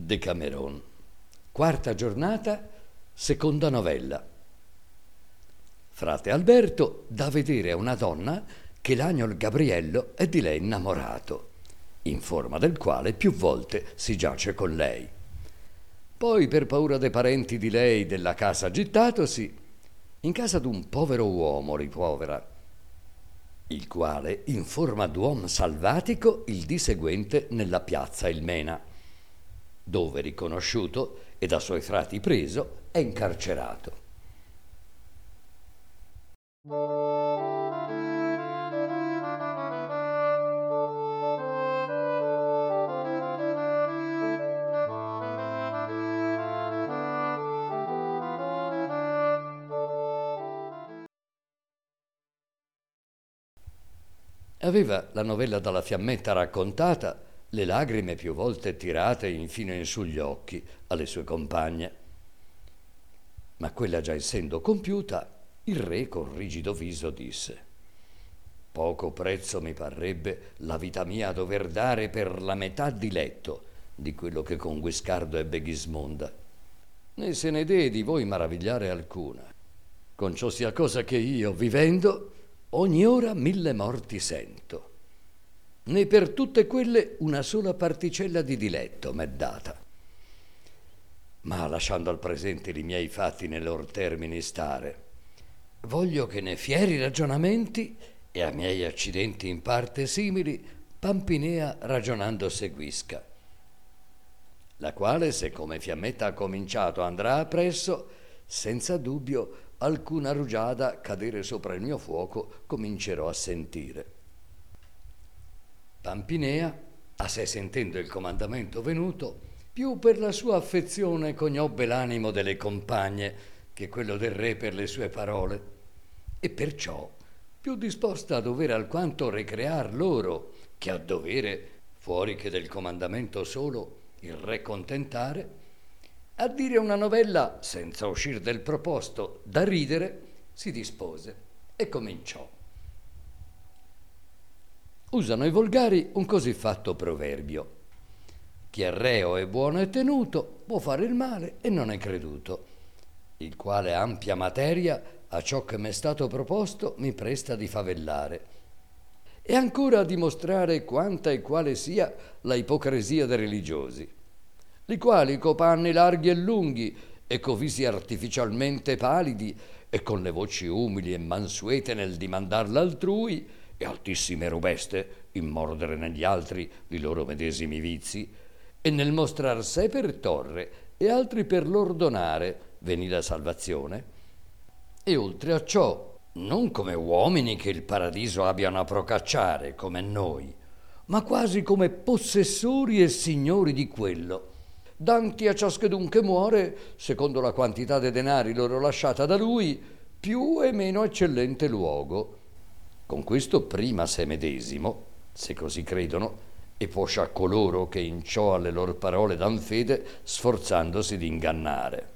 Decameron. Quarta giornata, seconda novella. Frate Alberto dà vedere a una donna che l'agnol Gabriello è di lei innamorato, in forma del quale più volte si giace con lei. Poi, per paura dei parenti di lei della casa gittatosi, in casa d'un povero uomo riprovera, il quale, in forma d'uom salvatico, il dì seguente nella piazza Ilmena, dove riconosciuto e da suoi frati preso è incarcerato. Aveva la novella dalla fiammetta raccontata le lagrime più volte tirate infino in sugli occhi alle sue compagne. Ma quella già essendo compiuta, il re con rigido viso disse: «Poco prezzo mi parrebbe la vita mia a dover dare per la metà di letto di quello che con Guiscardo ebbe Ghismonda. Né se ne dee di voi maravigliare alcuna, con ciò sia cosa che io, vivendo, ogni ora 1000 morti sento, né per tutte quelle una sola particella di diletto m'è data. Ma lasciando al presente i miei fatti nei lor termini stare, voglio che ne fieri ragionamenti e a miei accidenti in parte simili Pampinea ragionando seguisca, la quale, se come fiammetta ha cominciato andrà appresso, senza dubbio alcuna rugiada cadere sopra il mio fuoco comincerò a sentire. Pampinea, a sé sentendo il comandamento venuto, più per la sua affezione conobbe l'animo delle compagne che quello del re per le sue parole, e perciò più disposta a dovere alquanto recrear loro che a dovere, fuori che del comandamento solo, il re contentare, a dire una novella senza uscir del proposto da ridere, si dispose e cominciò. Usano i volgari un così fatto proverbio: chi è reo e buono e tenuto può fare il male e non è creduto, il quale ampia materia a ciò che m'è stato proposto mi presta di favellare, e ancora a dimostrare quanta e quale sia la ipocresia dei religiosi, li quali co panni larghi e lunghi e co visi artificialmente palidi e con le voci umili e mansuete nel dimandar l'altrui e altissime robeste in mordere negli altri i loro medesimi vizi e nel mostrar sé per torre e altri per l'ordonare veni la salvazione, e oltre a ciò non come uomini che il paradiso abbiano a procacciare come noi, ma quasi come possessori e signori di quello, danti a ciaschedun che muore secondo la quantità dei denari loro lasciata da lui, più e meno eccellente luogo. Con questo prima se medesimo, se così credono, e poscia coloro che in ciò alle loro parole dan fede, sforzandosi di ingannare.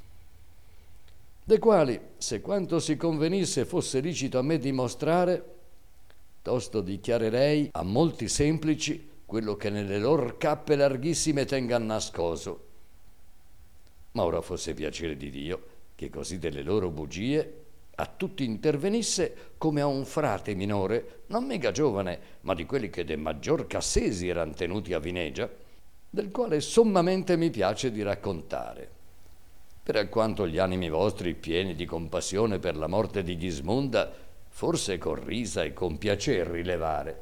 De quali, se quanto si convenisse fosse licito a me dimostrare, tosto dichiarerei a molti semplici quello che nelle lor cappe larghissime tengan nascoso. Ma ora fosse piacere di Dio che così delle loro bugie a tutti intervenisse come a un frate minore, non mega giovane, ma di quelli che de maggior cassesi eran tenuti a Vinegia, del quale sommamente mi piace di raccontare, per alquanto gli animi vostri, pieni di compassione per la morte di Ghismonda, forse con risa e con piacer rilevare.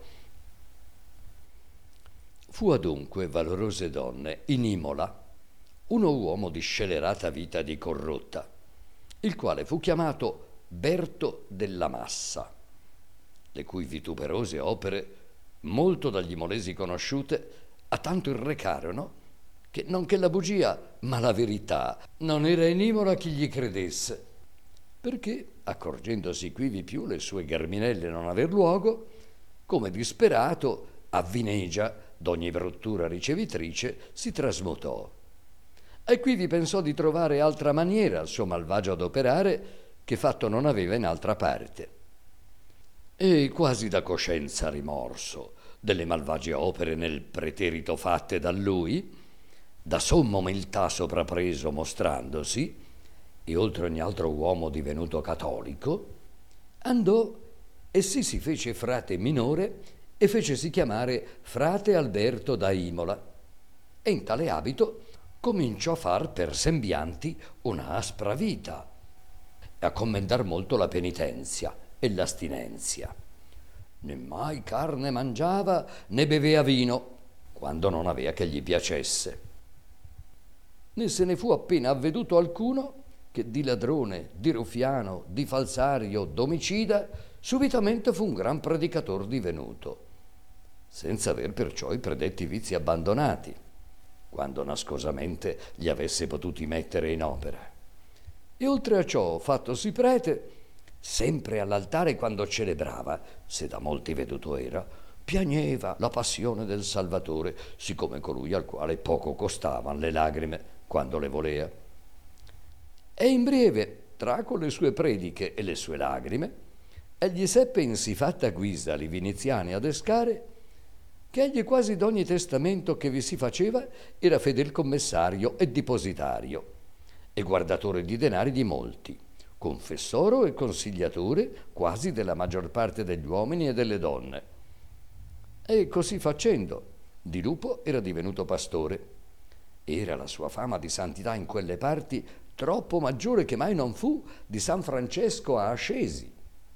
Fu adunque, valorose donne, in Imola uno uomo di scelerata vita di corrotta, il quale fu chiamato Berto della Massa, le cui vituperose opere, molto dagli imolesi conosciute, a tanto irrecarono che non che la bugia, ma la verità, non era in Imola chi gli credesse, perché, accorgendosi quivi più le sue germinelle non aver luogo, come disperato a Vinegia, d'ogni bruttura ricevitrice, si trasmutò. E quivi pensò di trovare altra maniera al suo malvagio adoperare che fatto non aveva in altra parte. E quasi da coscienza rimorso delle malvagie opere nel preterito fatte da lui, da somma umiltà soprapreso mostrandosi, e oltre ogni altro uomo divenuto cattolico, andò e si fece frate minore e fecesi chiamare frate Alberto da Imola, e in tale abito cominciò a far per sembianti una aspra vita e a commendar molto la penitenzia e l'astinenzia. Né mai carne mangiava né bevea vino, quando non avea che gli piacesse. Né se ne fu appena avveduto alcuno che di ladrone, di ruffiano, di falsario, d'omicida, subitamente fu un gran predicator divenuto, senza aver perciò i predetti vizi abbandonati, quando nascosamente li avesse potuti mettere in opera. E oltre a ciò, fattosi prete, sempre all'altare quando celebrava, se da molti veduto era, piagneva la passione del Salvatore, siccome colui al quale poco costavan le lagrime quando le volea. E in breve, tra con le sue prediche e le sue lagrime, egli seppe in sì fatta guisa li viniziani adescare, che egli quasi d'ogni testamento che vi si faceva era fedel commessario e depositario, e guardatore di denari di molti, confessoro e consigliatore quasi della maggior parte degli uomini e delle donne. E così facendo, di lupo era divenuto pastore. Era la sua fama di santità in quelle parti troppo maggiore che mai non fu di San Francesco a Ascesi.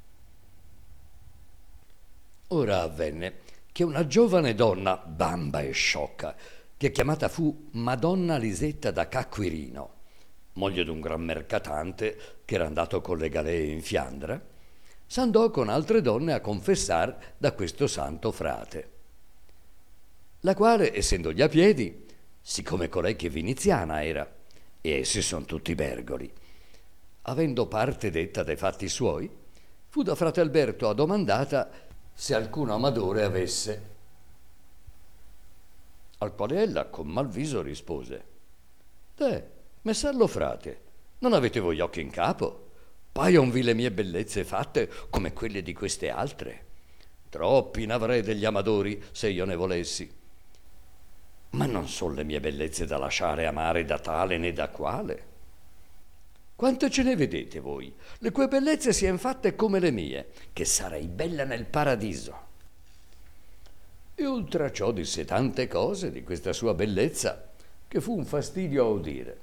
Ora avvenne che una giovane donna, bamba e sciocca, che chiamata fu Madonna Lisetta da Cacquirino, moglie d'un gran mercatante che era andato con le galee in Fiandra, s'andò con altre donne a confessar da questo santo frate, la quale, essendogli a piedi, siccome colei che viniziana era, e essi son tutti bergoli, avendo parte detta dai fatti suoi, fu da frate Alberto addomandata se alcun amadore avesse, al quale ella con mal viso rispose: messallo frate, non avete voi occhi in capo? Paionvi le mie bellezze fatte come quelle di queste altre? Troppi n'avrei degli amadori se io ne volessi. Ma non son le mie bellezze da lasciare amare da tale né da quale. Quante ce ne vedete voi, le cui bellezze sien fatte come le mie, che sarei bella nel paradiso? E oltre a ciò disse tante cose di questa sua bellezza che fu un fastidio a udire.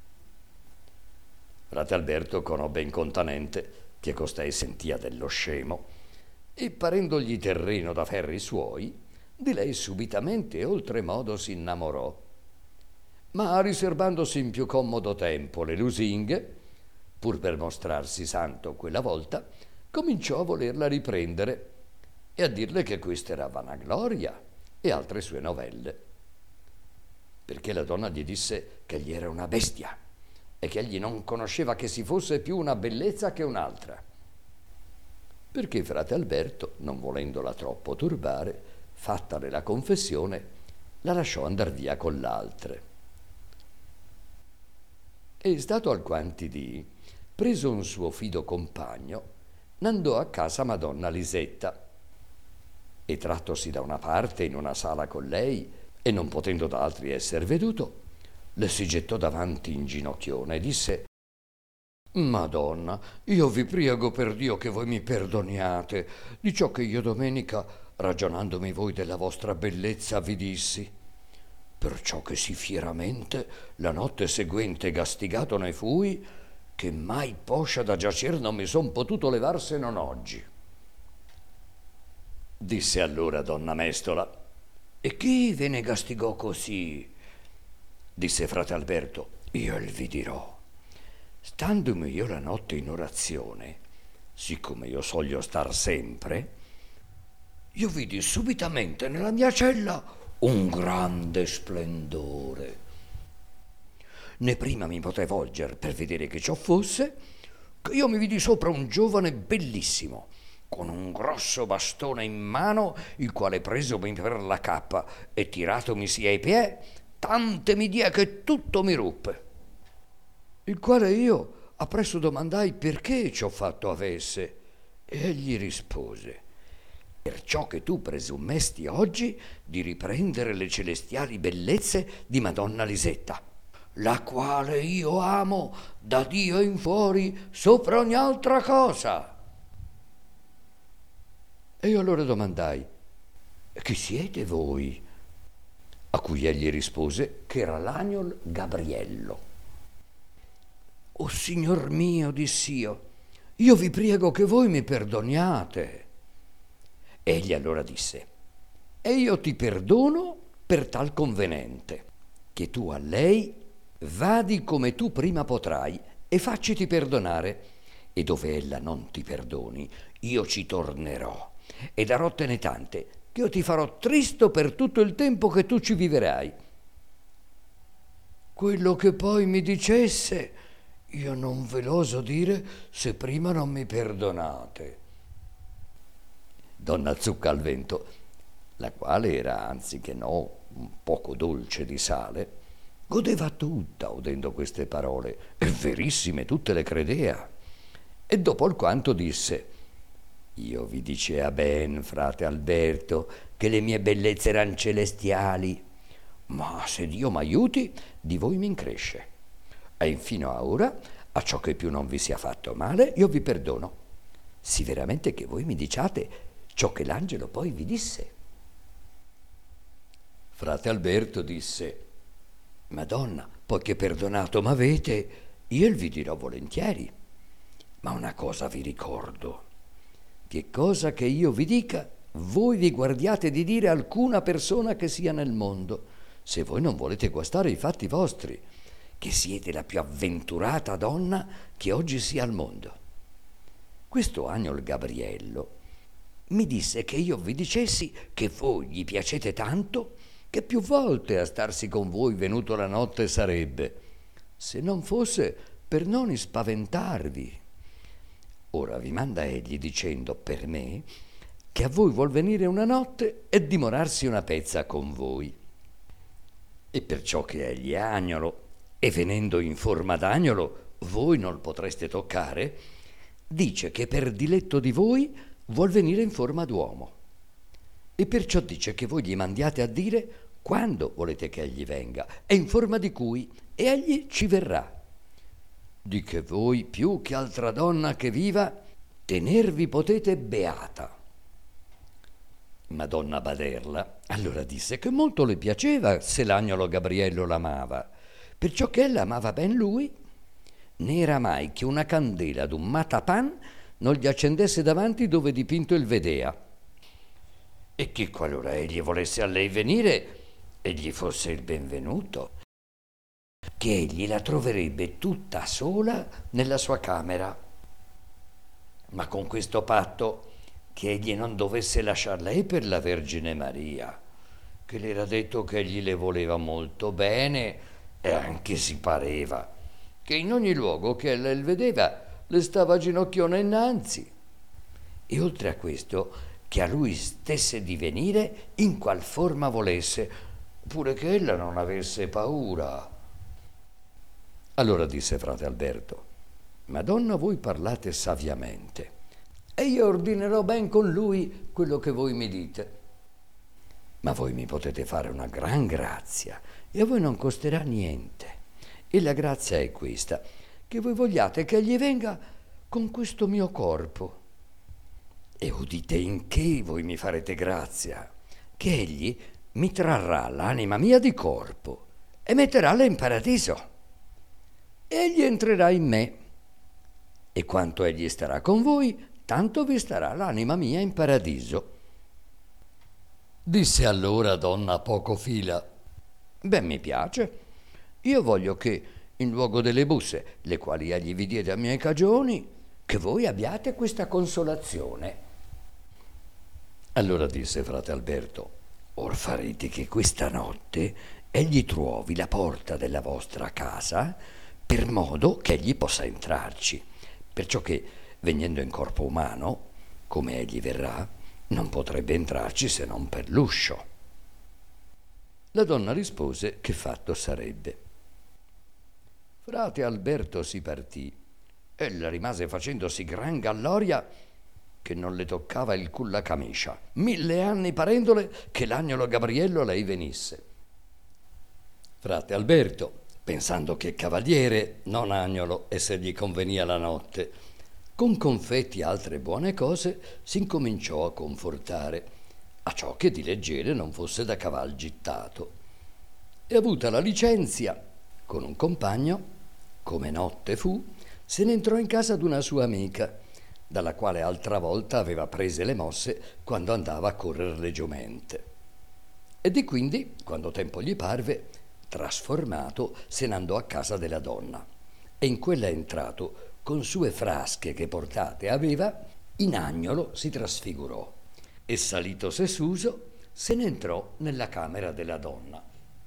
Frate Alberto conobbe incontanente che costei sentia dello scemo, e parendogli terreno da ferri suoi, di lei subitamente e oltremodo si innamorò, ma riservandosi in più commodo tempo le lusinghe, pur per mostrarsi santo quella volta, cominciò a volerla riprendere e a dirle che questa era vanagloria e altre sue novelle, perché la donna gli disse che egli era una bestia e che egli non conosceva che si fosse più una bellezza che un'altra, perché frate Alberto, non volendola troppo turbare, fattale la confessione, la lasciò andar via con l'altre. E stato alquanti dì, preso un suo fido compagno, n'andò a casa Madonna Lisetta, e trattosi da una parte in una sala con lei, e non potendo da altri esser veduto, le si gettò davanti in ginocchione e disse: Madonna, io vi prego per Dio che voi mi perdoniate di ciò che io domenica, ragionandomi voi della vostra bellezza, vi dissi, perciò che sì fieramente la notte seguente gastigato ne fui, che mai poscia da giacer non mi son potuto levar se non oggi. Disse allora donna Mestola: e chi ve ne gastigò così? Disse frate Alberto: io il vi dirò. Standomi io la notte in orazione, siccome io soglio star sempre, io vidi subitamente nella mia cella un grande splendore. Né prima mi poté volger per vedere che ciò fosse, che io mi vidi sopra un giovane bellissimo, con un grosso bastone in mano, il quale presomi per la cappa e tiratomisi ai piedi, tante mi die che tutto mi ruppe. Il quale io appresso domandai perché ciò fatto avesse, e egli rispose: perciò che tu presumesti oggi di riprendere le celestiali bellezze di Madonna Lisetta, la quale io amo da Dio in fuori sopra ogni altra cosa. E io allora domandai: chi siete voi? A cui egli rispose che era l'agnol Gabriello. O Signor mio, dissi io vi prego che voi mi perdoniate. Egli allora disse: e io ti perdono per tal convenente, che tu a lei vadi come tu prima potrai e facciti perdonare, e dove ella non ti perdoni, io ci tornerò e darottene tante, che io ti farò tristo per tutto il tempo che tu ci viverai. Quello che poi mi dicesse, io non ve l'oso dire se prima non mi perdonate. Donna Zucca al Vento, la quale era anziché no un poco dolce di sale, godeva tutta udendo queste parole, e verissime tutte le credea. E dopo alquanto disse: io vi dicea ben, frate Alberto, che le mie bellezze eran celestiali, ma se Dio m'aiuti, di voi mi incresce. E infino a ora, a ciò che più non vi sia fatto male, io vi perdono, sì veramente che voi mi diciate ciò che l'angelo poi vi disse. Frate Alberto disse: Madonna, poiché perdonato m'avete, io vi dirò volentieri, ma una cosa vi ricordo, che cosa che io vi dica, voi vi guardiate di dire a alcuna persona che sia nel mondo, se voi non volete guastare i fatti vostri, che siete la più avventurata donna che oggi sia al mondo. Questo agnol Gabriello mi disse che io vi dicessi che voi gli piacete tanto che più volte a starsi con voi venuto la notte sarebbe, se non fosse per non ispaventarvi. Ora vi manda egli dicendo per me che a voi vuol venire una notte e dimorarsi una pezza con voi. E perciò che egli è agnolo, e venendo in forma d'agnolo voi non potreste toccare, dice che per diletto di voi vuol venire in forma d'uomo. E perciò dice che voi gli mandiate a dire quando volete che egli venga e in forma di cui, e egli ci verrà. Di che voi, più che altra donna che viva, tenervi potete beata. Madonna Baderla allora disse che molto le piaceva se l'agnolo Gabriello l'amava, perciò che ella amava ben lui, né era mai che una candela d'un matapan non gli accendesse davanti dove dipinto il vedea, e che qualora egli volesse a lei venire, egli fosse il benvenuto, che egli la troverebbe tutta sola nella sua camera, ma con questo patto che egli non dovesse lasciar lei per la Vergine Maria, che le era detto che egli le voleva molto bene e anche si pareva che in ogni luogo che ella il vedeva le stava ginocchiona innanzi, e oltre a questo che a lui stesse di venire in qual forma volesse, pure che ella non avesse paura. Allora disse frate Alberto: Madonna, voi parlate saviamente, e io ordinerò ben con lui quello che voi mi dite. Ma voi mi potete fare una gran grazia, e a voi non costerà niente. E la grazia è questa, che voi vogliate che egli venga con questo mio corpo. E udite in che voi mi farete grazia, che egli mi trarrà l'anima mia di corpo e metteràla in paradiso. Egli entrerà in me, e quanto egli starà con voi, tanto vi starà l'anima mia in paradiso. Disse allora donna Pocofila: ben mi piace, io voglio che in luogo delle busse, le quali egli vi diede a miei cagioni, che voi abbiate questa consolazione. Allora disse frate Alberto: or farete che questa notte egli trovi la porta della vostra casa, per modo che egli possa entrarci, perciò che, venendo in corpo umano, come egli verrà, non potrebbe entrarci se non per l'uscio. La donna rispose che fatto sarebbe. Frate Alberto si partì. Ella rimase facendosi gran galloria, che non le toccava il culla camicia, 1000 anni parendole che l'agnolo Gabriello lei venisse. Frate Alberto, pensando che cavaliere, non agnolo, e se gli convenia la notte, con confetti e altre buone cose s'incominciò a confortare, a ciò che di leggere non fosse da caval gittato. E avuta la licenzia, con un compagno, come notte fu, se ne entrò in casa d'una sua amica, dalla quale altra volta aveva prese le mosse quando andava a correre le giomente. E di quindi, quando tempo gli parve, trasformato, se n'andò a casa della donna, e in quella entrato, con sue frasche che portate aveva, in agnolo si trasfigurò, e salito sesuso, se ne entrò nella camera della donna,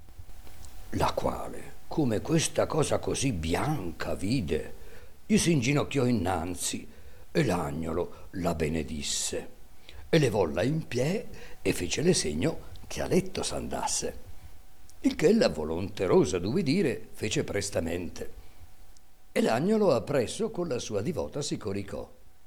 la quale, come questa cosa così bianca vide, gli si inginocchiò innanzi, e l'agnolo la benedisse, e levolla in piè e fecele segno che a letto s'andasse. Il che ella, volonterosa d'ubbidire, fece prestamente, e l'agnolo appresso con la sua divota si coricò.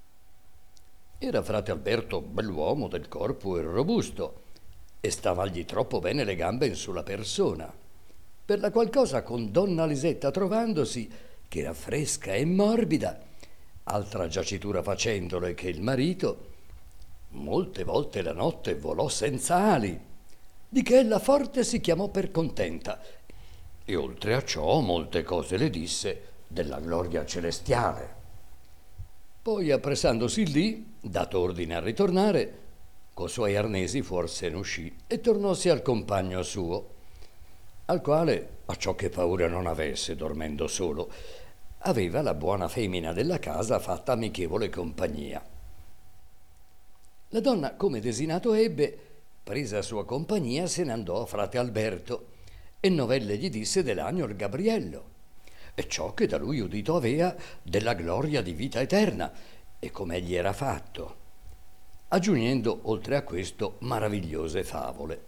Era frate Alberto bell'uomo del corpo e robusto, e stavagli troppo bene le gambe in sulla persona, per la qual cosa con donna Lisetta trovandosi, che era fresca e morbida, altra giacitura facendole che il marito, molte volte la notte volò senza ali, di che ella forte si chiamò per contenta, e oltre a ciò molte cose le disse della gloria celestiale. Poi, appressandosi lì, dato ordine a ritornare, co suoi arnesi fuor se ne uscì e tornossi al compagno suo, al quale, a ciò che paura non avesse dormendo solo, aveva la buona femmina della casa fatta amichevole compagnia. La donna, come desinato ebbe, presa sua compagnia, se ne andò a frate Alberto, e novelle gli disse dell'agnol Gabriello, e ciò che da lui udito avea della gloria di vita eterna, e come egli era fatto, aggiungendo oltre a questo maravigliose favole.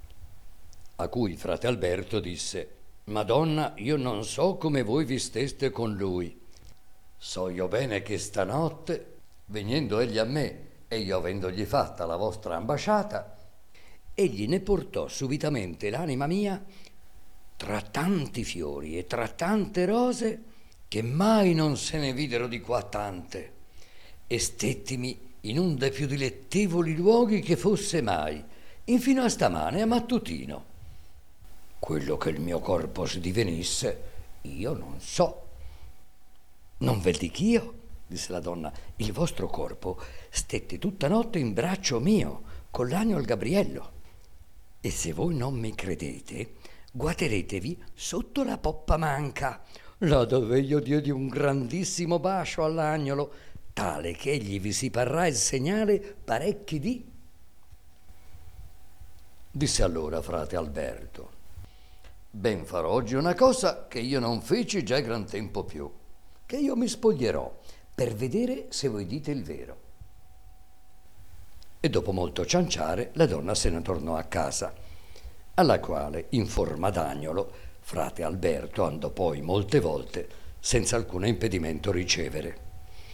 A cui frate Alberto disse: Madonna, io non so come voi vi steste con lui. So io bene che stanotte, venendo egli a me, e io avendogli fatta la vostra ambasciata, egli ne portò subitamente l'anima mia tra tanti fiori e tra tante rose, che mai non se ne videro di qua tante, e stettimi in un dei più dilettevoli luoghi che fosse mai, infino a stamane a mattutino. Quello che il mio corpo si divenisse, io non so. Non vel dich'io, disse la donna, il vostro corpo stette tutta notte in braccio mio, con l'agnol Gabriello. E se voi non mi credete, guateretevi sotto la poppa manca, là dove io diedi un grandissimo bacio all'agnolo, tale che egli vi si parrà il segnale parecchi dì. Disse allora frate Alberto: ben farò oggi una cosa che io non feci già gran tempo più, che io mi spoglierò per vedere se voi dite il vero. E dopo molto cianciare la donna se ne tornò a casa, alla quale, in forma d'agnolo, frate Alberto andò poi molte volte senza alcun impedimento ricevere.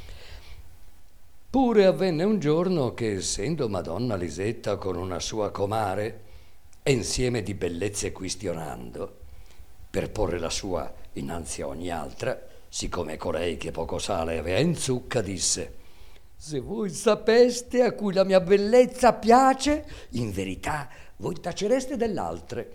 Pure avvenne un giorno che, essendo Madonna Lisetta con una sua comare, e insieme di bellezze quistionando, per porre la sua innanzi a ogni altra, siccome colei che poco sale avea in zucca, disse: se voi sapeste a cui la mia bellezza piace, in verità voi tacereste dell'altre.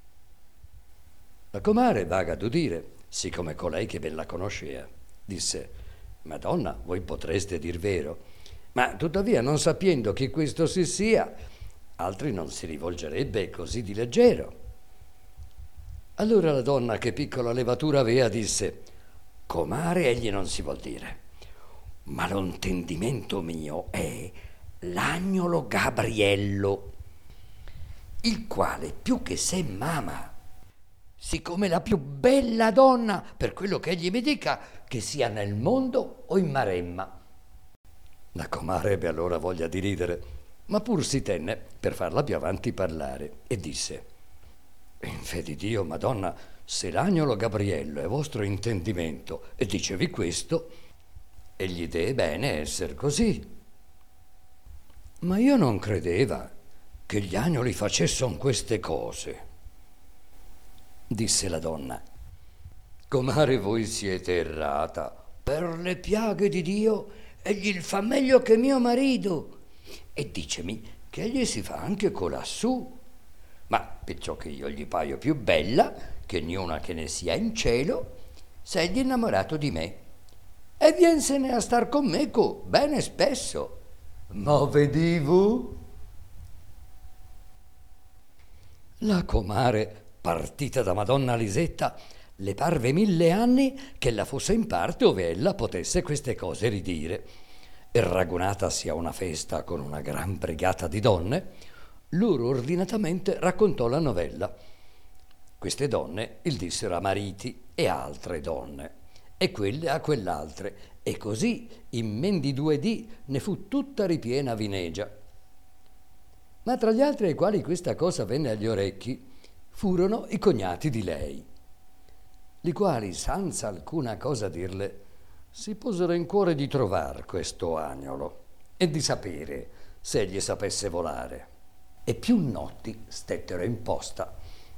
La comare, vaga d'udire, siccome colei che ben la conoscea, disse: Madonna, voi potreste dir vero, ma tuttavia non sapiendo che questo si sia, altri non si rivolgerebbe così di leggero. Allora la donna, che piccola levatura avea, disse: comare egli non si vuol dire, ma lo intendimento mio è l'agnolo Gabriello, il quale più che se m'ama, siccome la più bella donna, per quello che egli mi dica, che sia nel mondo o in Maremma. La comare ebbe allora voglia di ridere, ma pur si tenne per farla più avanti parlare, e disse: in fe di Dio, Madonna, se l'agnolo Gabriello è vostro intendimento e dicevi questo, egli dee bene esser così. Ma io non credeva che gli agnoli facessero queste cose, disse la donna. Comare, voi siete errata. Per le piaghe di Dio egli fa meglio che mio marito. E dicemi che egli si fa anche colassù. Ma perciò che io gli paio più bella che niuna che ne sia in cielo, s'egli innamorato di me. E viensene a star con me bene spesso. Ma vedivo? La comare, partita da Madonna Lisetta, le parve 1000 anni che la fosse in parte ove ella potesse queste cose ridire. E ragunatasi a una festa con una gran brigata di donne, loro ordinatamente raccontò la novella. Queste donne il dissero a mariti e a altre donne, e quelle a quell'altre, e così in men di 2 dì ne fu tutta ripiena vinegia. Ma tra gli altri ai quali questa cosa venne agli orecchi furono i cognati di lei, li quali, senza alcuna cosa dirle, si posero in cuore di trovar questo agnolo e di sapere se egli sapesse volare. E più notti stettero in posta.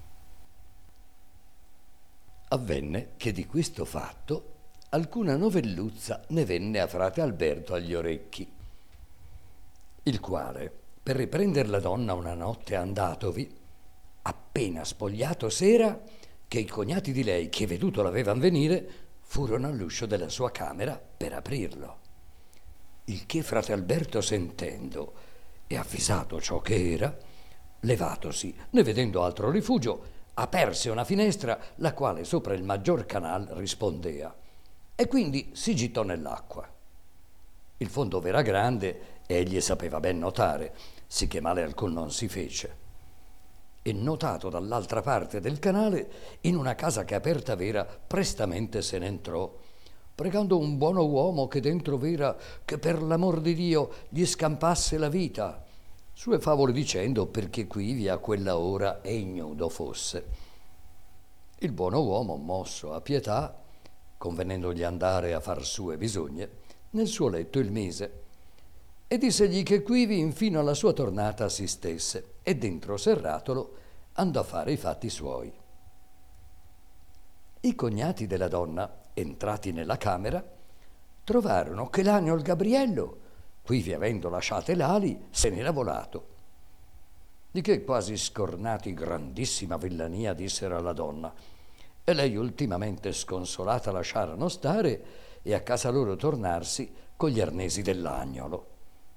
Avvenne che di questo fatto alcuna novelluzza ne venne a frate Alberto agli orecchi, il quale, per riprender la donna una notte andatovi, appena spogliato s'era, che i cognati di lei, che veduto l'avevan venire, furono all'uscio della sua camera per aprirlo. Il che frate Alberto, sentendo e avvisato ciò che era, levatosi, ne vedendo altro rifugio, aperse una finestra, la quale sopra il maggior canal rispondea, e quindi si gittò nell'acqua. Il fondo v'era grande e egli sapeva ben notare, sicché male alcun non si fece. E notato dall'altra parte del canale, in una casa che aperta v'era, prestamente se ne entrò, pregando un buono uomo che dentro v'era che per l'amor di Dio gli scampasse la vita, sue favole dicendo perché quivi a quella ora e ignudo fosse. Il buono uomo, mosso a pietà, convenendogli andare a far sue bisogne, nel suo letto il mise e dissegli che quivi infino alla sua tornata si stesse e dentro serratolo andò a fare i fatti suoi. I cognati della donna, entrati nella camera, trovarono che l'agnol Gabriello, quivi avendo lasciate l'ali, se n'era volato. Di che quasi scornati grandissima villania dissero alla donna, e lei ultimamente sconsolata lasciarono stare e a casa loro tornarsi con gli arnesi dell'agnolo.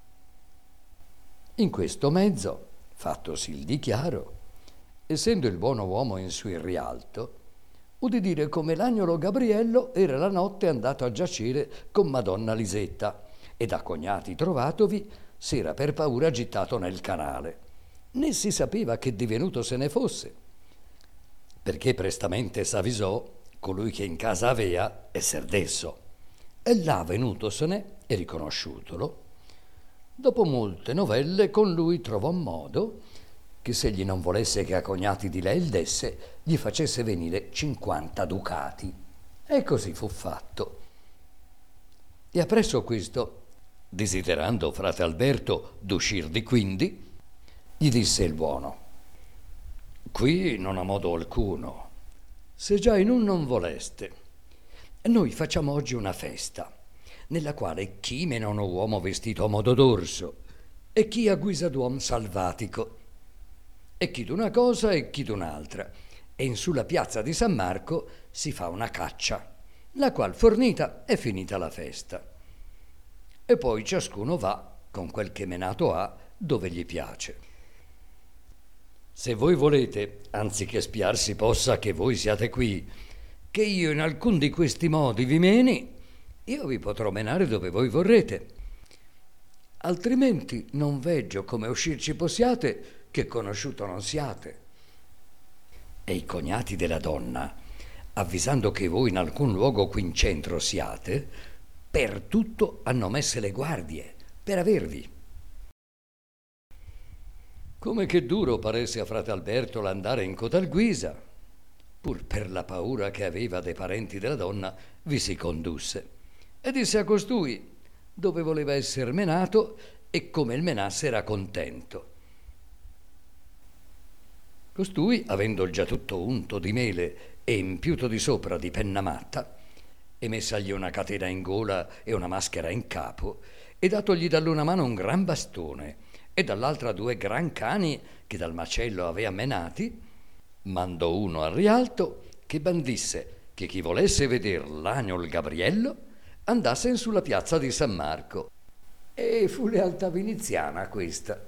In questo mezzo, fattosi il dichiaro, essendo il buono uomo in su il rialto, udì dire come l'agnolo Gabriello era la notte andato a giacere con Madonna Lisetta e da cognati trovatovi s'era per paura gittato nel canale, né si sapeva che divenuto se ne fosse, perché prestamente s'avvisò colui che in casa avea esser desso, e là venutosene e riconosciutolo, dopo molte novelle con lui trovò modo che se egli non volesse che a cognati di lei il desse, gli facesse venire 50 ducati. E così fu fatto. E appresso questo, desiderando frate Alberto d'uscir di quindi, gli disse il buono: qui non ha modo alcuno, se già in un non voleste. Noi facciamo oggi una festa, nella quale chi meno uno uomo vestito a modo d'orso, e chi a guisa d'uom salvatico, e chi d'una cosa e chi d'un'altra, e in sulla piazza di San Marco si fa una caccia, la qual fornita è finita la festa. E poi ciascuno va con quel che menato ha dove gli piace. Se voi volete, anziché spiar si possa che voi siate qui, che io in alcun di questi modi vi meni, io vi potrò menare dove voi vorrete. Altrimenti non veggio come uscirci possiate che conosciuto non siate. E i cognati della donna, avvisando che voi in alcun luogo qui in centro siate, per tutto hanno messe le guardie per avervi. Come che duro paresse a frate Alberto l'andare in cotal guisa, pur per la paura che aveva dei parenti della donna, vi si condusse e disse a costui dove voleva esser menato e come il menasse era contento. Costui, avendo già tutto unto di mele e impiuto di sopra di penna matta, e messagli una catena in gola e una maschera in capo, e datogli dall'una mano un gran bastone e dall'altra 2 gran cani che dal macello avea menati, mandò uno al rialto che bandisse che chi volesse veder l'agnol Gabriello andasse in sulla piazza di San Marco. E fu lealtà viniziana questa.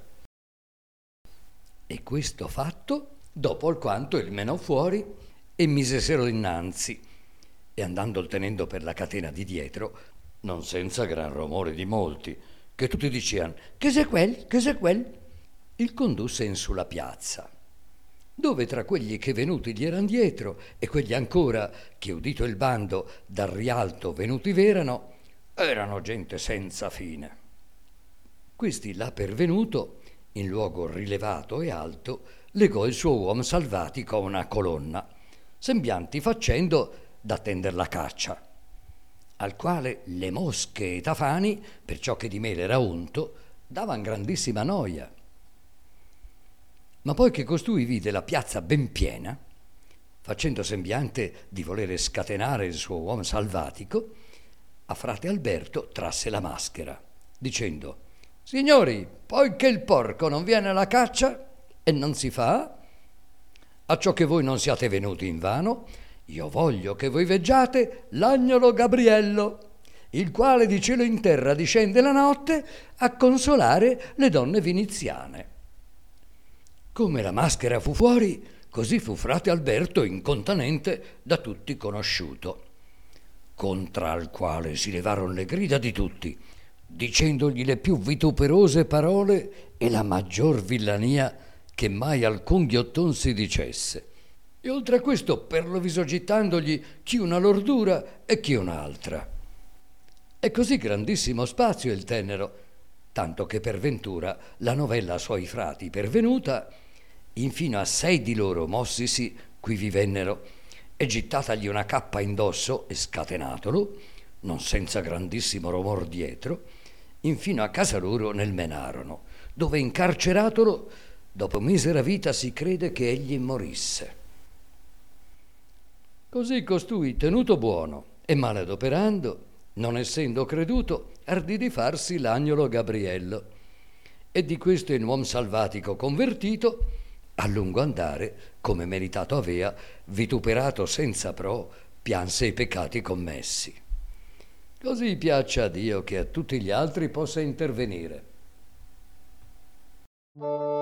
E questo fatto, dopo alquanto il menò fuori e misesero innanzi, e andando tenendo per la catena di dietro, non senza gran rumore di molti, che tutti dicevano che se quel, che se quel, il condusse in sulla piazza, dove tra quelli che venuti gli eran dietro e quelli ancora che udito il bando dal rialto venuti erano gente senza fine. Questi là pervenuto, in luogo rilevato e alto, legò il suo uomo salvatico a una colonna, sembianti facendo da tender la caccia, al quale le mosche e i tafani, perciò che di mele era unto, davan grandissima noia. Ma poi che costui vide la piazza ben piena, facendo sembiante di volere scatenare il suo uomo salvatico, a frate Alberto trasse la maschera, dicendo: «Signori, poiché il porco non viene alla caccia e non si fa, acciò che voi non siate venuti invano, io voglio che voi veggiate l'agnolo Gabriello, il quale di cielo in terra discende la notte a consolare le donne viniziane». Come la maschera fu fuori, così fu frate Alberto incontanente da tutti conosciuto, contra al quale si levaron le grida di tutti, dicendogli le più vituperose parole e la maggior villania che mai alcun ghiotton si dicesse. E oltre a questo per lo viso gittandogli chi una lordura e chi un'altra. E così grandissimo spazio il tennero, tanto che per ventura la novella a suoi frati pervenuta, infino a 6 di loro mossisi qui vi vennero, e gittatagli una cappa indosso e scatenatolo, non senza grandissimo rumor dietro, infino a casa loro nel menarono, dove incarceratolo, dopo misera vita si crede che egli morisse. Così costui, tenuto buono e male adoperando, non essendo creduto, ardì di farsi l'agnolo Gabriello, e di questo in uom salvatico convertito, a lungo andare, come meritato avea, vituperato senza pro, pianse i peccati commessi. Così piaccia a Dio che a tutti gli altri possa intervenire.